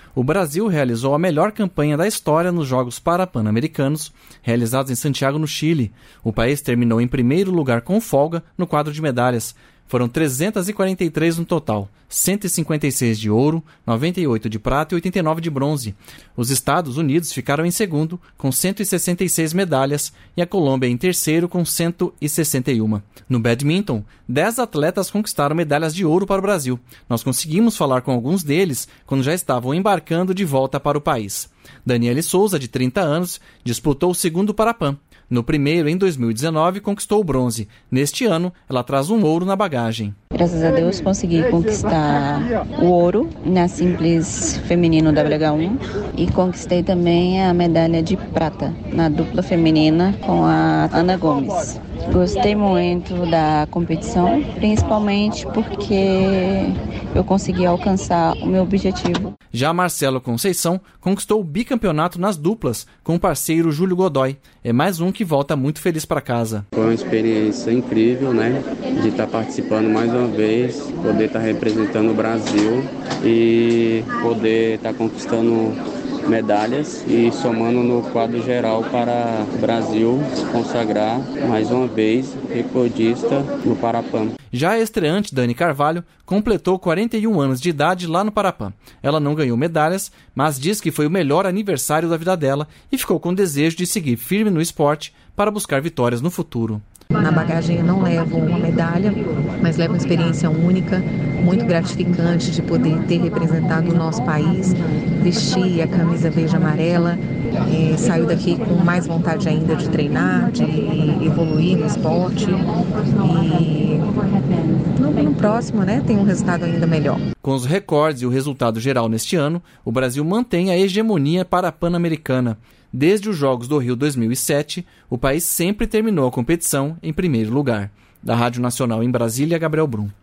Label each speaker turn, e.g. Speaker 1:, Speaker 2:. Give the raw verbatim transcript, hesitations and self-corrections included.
Speaker 1: o Brasil realizou a melhor campanha da história nos Jogos Parapan-Americanos, realizados em Santiago, no Chile. O país terminou em primeiro lugar com folga no quadro de medalhas. Foram trezentas e quarenta e três no total, cento e cinquenta e seis de ouro, noventa e oito de prata e oitenta e nove de bronze. Os Estados Unidos ficaram em segundo, com cento e sessenta e seis medalhas, e a Colômbia em terceiro, com cento e sessenta e uma. No badminton, dez atletas conquistaram medalhas de ouro para o Brasil. Nós conseguimos falar com alguns deles quando já estavam embarcando de volta para o país. Daniele Souza, de trinta anos, disputou o segundo Parapan. No primeiro, em dois mil e dezenove, conquistou o bronze. Neste ano, ela traz um ouro na bagagem.
Speaker 2: Graças a Deus, consegui conquistar o ouro na simples feminino W H um e conquistei também a medalha de prata na dupla feminina com a Ana Gomes. Gostei muito da competição, principalmente porque eu consegui alcançar o meu objetivo.
Speaker 1: Já Marcelo Conceição conquistou o bicampeonato nas duplas com o parceiro Júlio Godoy. É mais um que volta muito feliz para casa.
Speaker 3: Foi uma experiência incrível, né? De estar participando mais uma vez, poder estar representando o Brasil e poder estar conquistando medalhas e somando no quadro geral para o Brasil se consagrar mais uma vez recordista no Parapan.
Speaker 1: Já a estreante Dani Carvalho completou quarenta e um anos de idade lá no Parapan. Ela não ganhou medalhas, mas diz que foi o melhor aniversário da vida dela e ficou com desejo de seguir firme no esporte para buscar vitórias no futuro.
Speaker 4: Na bagagem eu não levo uma medalha, mas levo uma experiência única, muito gratificante de poder ter representado o nosso país, vestir a camisa verde e amarela, e saio daqui com mais vontade ainda de treinar, de evoluir no esporte e no, no próximo, né, tem um resultado ainda melhor.
Speaker 1: Com os recordes e o resultado geral neste ano, o Brasil mantém a hegemonia parapan-americana. Desde os Jogos do Rio dois mil e sete, o país sempre terminou a competição em primeiro lugar. Da Rádio Nacional em Brasília, Gabriel Brum.